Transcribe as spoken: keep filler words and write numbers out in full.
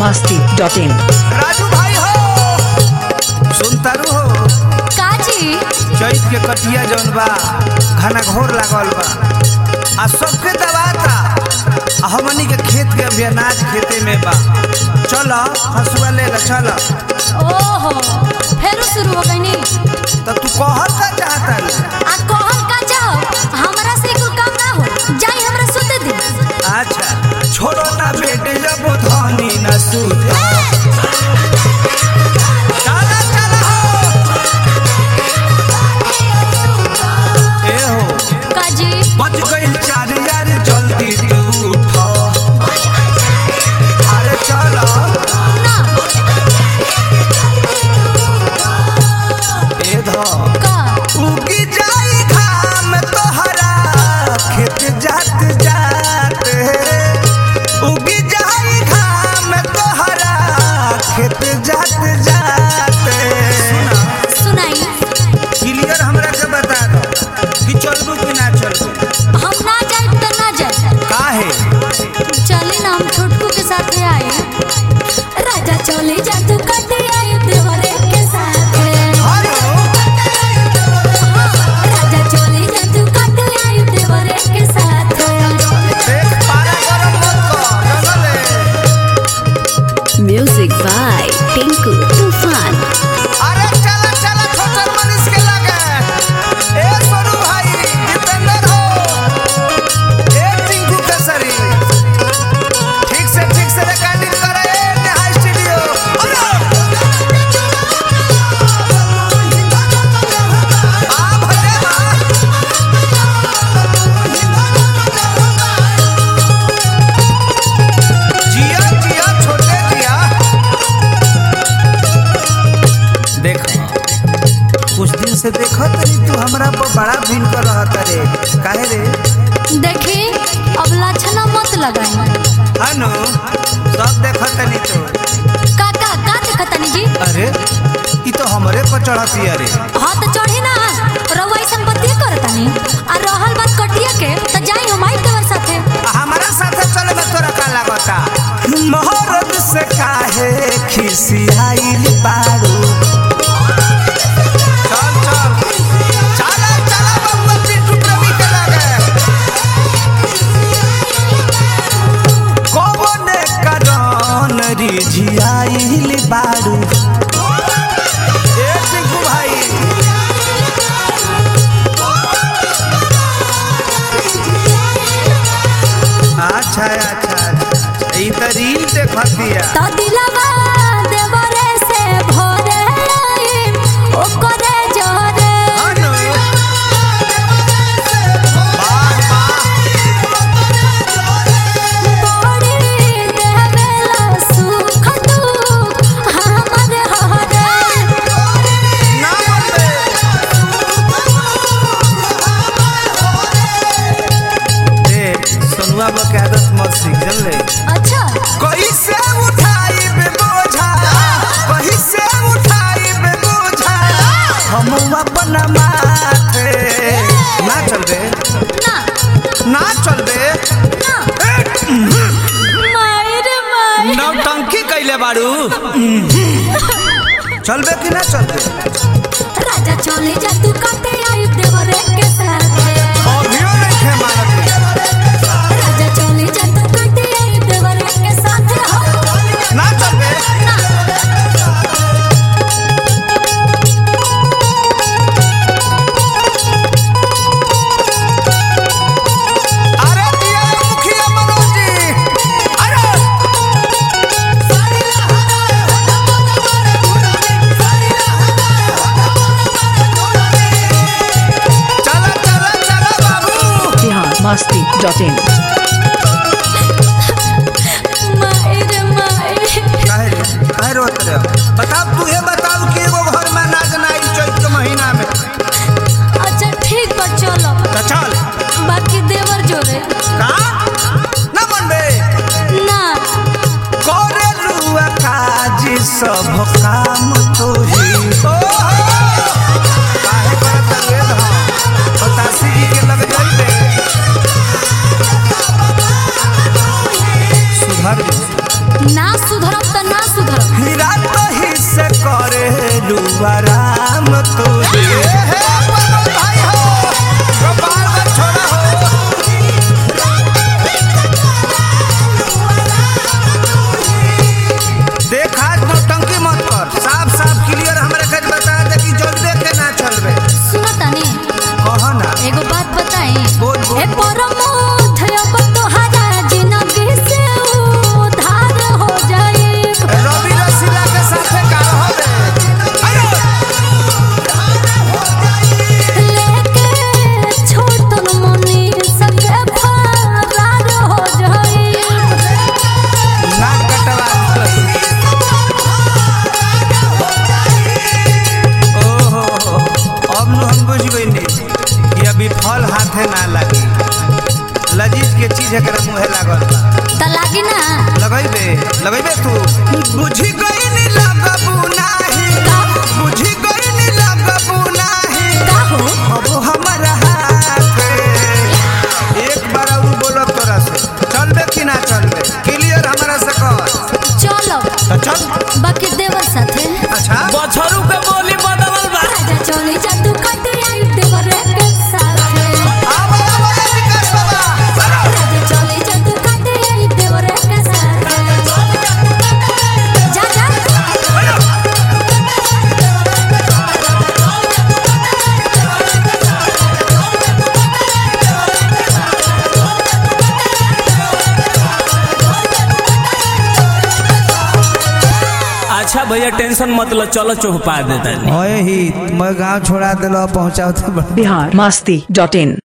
Masti dot in. Raju भाई हो सुनतारू हो काजी चैत के कटिया जौन बा घना घोर लागल बा आ सबके दबाता आ हमनी के खेत के अभी अनाज खेते में बा। चलो हसुआ ले ला चलो। ओहो फेरू शुरू हो गई नी तो तू कहल का चाहता रे? आ कहल का चाहो हमरा से कुल काम ना हो जाई हमरा सुते दे। अच्छा छोड़ो ना बेटे जब धनी न सूते चला चला हो ए हो काजी बच गई चार यार जल्दी तू उठो अरे चलो ना ए धो का उगी जाई घाम तोहरा खेत जात जात उगी जाई घाम तोहरा खेत जात जात सुनाई क्लियर हमरा के बता दो कि चलबू कि ना चलबू। हम ना जाए तो ना जाए काहे चले ना हम छोटकू के साथ आए राजा चले जा तू कटे आए देवरे के साथ हेलो राजा चले जा तू कटे आए देवरे के साथ देख पारा गरम मत कर जंगले म्यूजिक बाय टिंकू तूफान। अरे चला चला छोटन मनीष के लगे ए सोनू भाई दीपेंद्र हो ए टिंकू केसरी ठीक से ठीक से रिकॉर्डिंग करे ए नेहा स्टूडियो आ भले जिया जिया छोटे जिया देखो कुछ दिन से देखो तनी तू हमरा पर बड़ा भीन कर रहता रे काहे रे देखी अब लाछना मत लगाई हनु सब देखो तनी तो काका का देखतनी जी अरे ई तो हमरे पर चढ़ती अरे हाँ तो चढ़ी ना रउआ ऐसन बतिया करतनी आ रहल बात कटिया के तो जाई हम आई तोर साथे हमारा साथे चले में तोरा का लागता मोहरत से काहे खिसियाइल बारू चल चल चला चला बबुआ पिंटू प्रेमी के लगे कोने करन रिझियाइल बारू ए टिंकू भाई अच्छा अच्छा अच्छा ई त रील देखतिया तो दिलवा देवरे से भोरे आई ओ करे जोरे हनु वाह वाह बड़ी देवेला सुख तू हमर हरे ना बोले ए सोनुआ बा के आदत मत सीख जल्ले अच्छा कैसे उठाई बे बोझा कैसे उठाई बे बोझा हम अपन माथे ना चल बे ना ना चल बे ना मायर मायर नौटंकी कैले बारू चल बे कि ना चल बे राजा चले जा तू काटे आई देवरे के साथ अभियो नहीं थे मारत राजा चले जा तू काटे आई देवरे के साथ हो ना चल बे अरे दिया मुखिया मनोज जी अरे चला चला चला बाबू बिहार मस्ती डॉट इन। मायर मायर काहे रे काहे रोत रे बताओ तू ये बताओ कि एगो घर में नाच नाई चैत के महीना में अच्छा ठीक बा चलो तो चल बाकी देवर जोरे का ना मनबे ना करे लुआ काज सब काम तो ही काहे करत रे धा बतासी जी के लग जाई बे आराम तुझे हे पागल भाई हो गोपाल का छोरा हो देख आज नौटंकी मत कर साफ साफ क्लियर हमरा के बता दे कि जल्दी देख के ना चलबे सुनो तनी कहो ना एगो बात बताई बोल बोल ए परमोध अब तोहरा जिंदगी से उधार हो जाए रवि रसीला के साथे का होबे लेके छोटन मनी सके फरार हो जाए ना कटवा ओहो अब नु हम बुझ गइनी कि अभी फल हाथे ना लागी लजीज के चीज एकरा मुहे लागल बा त लागी ना लगैबे लगैबे तू बुझी गइनी लगबू नाही बुझी गइनी लगबू नाही का हो अब हमरा हाथ एक बार और बोलो तोरा से चलबे कि ना चलबे क्लियर हमरा से कह चलो तो चल बाकी देवर साथे अच्छा बछरू के बोली बदलल बा राजा चले जा तू कटे आई देवर के साथे आवा आवा विकास बाबा राजा चले जा तू कटे आई देवर के साथे जा जा अच्छा भैया टेंशन मत लो चलो चौपा देता ओए ही मैं गांव छोड़ा देलो पहुंचाओ बिहार मस्ती डॉट इन